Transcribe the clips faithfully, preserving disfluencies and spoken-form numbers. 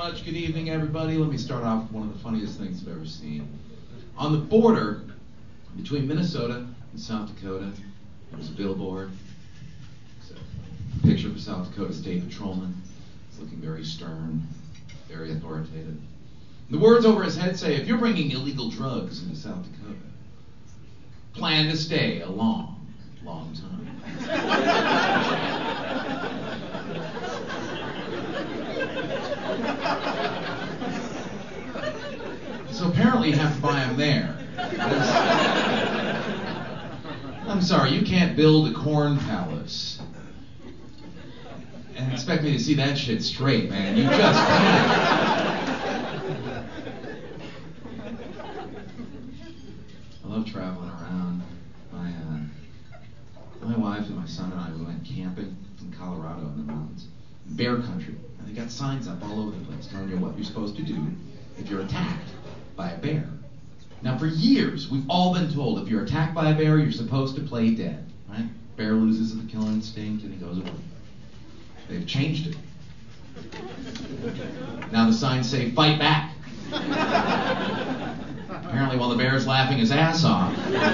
much. Good evening, everybody. Let me start off with one of the funniest things I've ever seen. On the border between Minnesota and South Dakota, there's a billboard. It's a picture of a South Dakota State Patrolman. He's looking very stern, very authoritative. The words over his head say, if you're bringing illegal drugs into South Dakota, plan to stay a long, long time. So apparently you have to buy them there. I'm sorry, you can't build a corn palace and expect me to see that shit straight, man. You just can't. I love traveling around. My, uh, my wife and my son and I, we went camping in Colorado in the mountains. Bear country. And they got signs up all over the place telling you what you're supposed to do if you're attacked by a bear. Now for years, we've all been told if you're attacked by a bear, you're supposed to play dead, right? Bear loses the killing instinct and he goes away. They've changed it. Now the signs say, fight back. Apparently while the bear's laughing his ass off,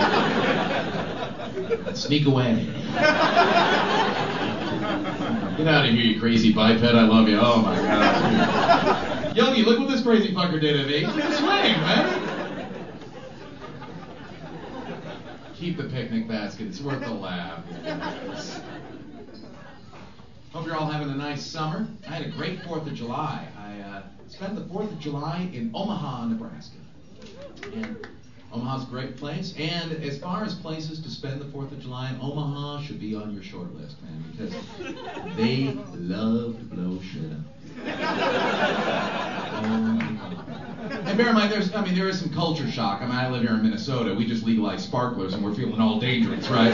sneak away. Get out of here, you crazy biped, I love you. Oh my God. Yogi, look what this crazy fucker did to me. Swing, man. Keep the picnic basket, it's worth a laugh. Hope you're all having a nice summer. I had a great fourth of July. I uh, spent the fourth of July in Omaha, Nebraska. And Omaha's a great place. And as far as places to spend the fourth of July, Omaha should be on your short list, man, because they love to blow shit up. And bear in mind, there's, I mean, there is some culture shock. I mean, I live here in Minnesota. We just legalized sparklers and we're feeling all dangerous, right?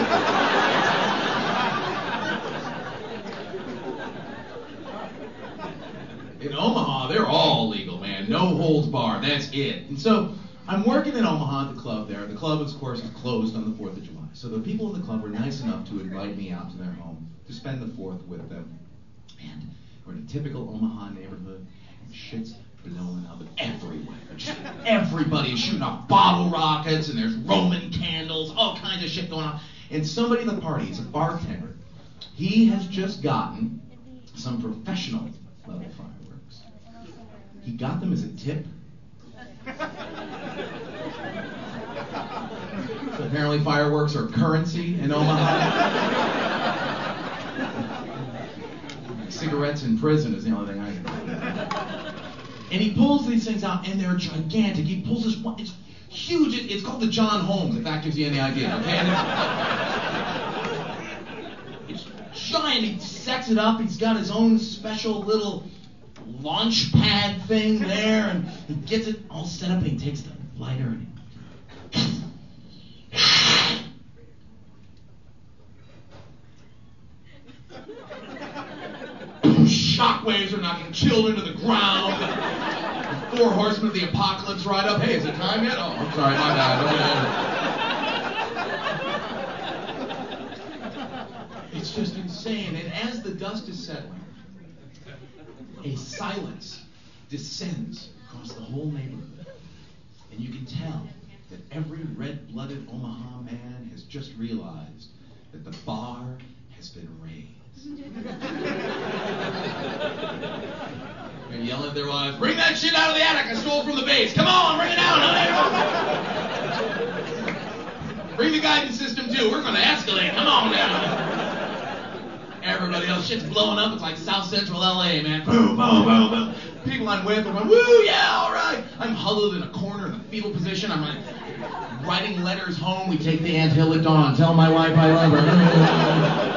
In Omaha, they're all legal, man. No holds barred. That's it. And so I'm working in Omaha at the club there. The club, of course, is closed on the fourth of July. So the people in the club were nice enough to invite me out to their home to spend the fourth with them. And we're in a typical Omaha neighborhood, and shit's blowing up everywhere. Just everybody's shooting off bottle rockets, and there's Roman candles, all kinds of shit going on. And somebody in the party, he's a bartender, he has just gotten some professional level fireworks. He got them as a tip. So apparently fireworks are currency in Omaha. Cigarettes in prison is the only thing I can do. And he pulls these things out, and they're gigantic. He pulls this one, it's huge. It's called the John Holmes, if that gives you any idea, okay? It's giant. He sets it up. He's got his own special little launch pad thing there, and he gets it all set up, and he takes the lighter and he shockwaves are knocking children to the ground. The four horsemen of the apocalypse ride up. Hey, is it time yet? Oh, I'm sorry, my bad. It's just insane. And as the dust is settling, a silence descends across the whole neighborhood. And you can tell that every red-blooded Omaha man has just realized that the bar has been raised. They're yelling at their wives, bring that shit out of the attic I stole from the base. Come on, bring it down, honey. Bring the guidance system too. We're going to escalate. Come on down. Everybody else, shit's blowing up. It's like South Central L A, man. Boom, boom, boom, boom. People I'm with are going, woo, yeah, all right. I'm huddled in a corner in the fetal position. I'm like writing letters home. We take the anthill at dawn. Tell my wife I love her.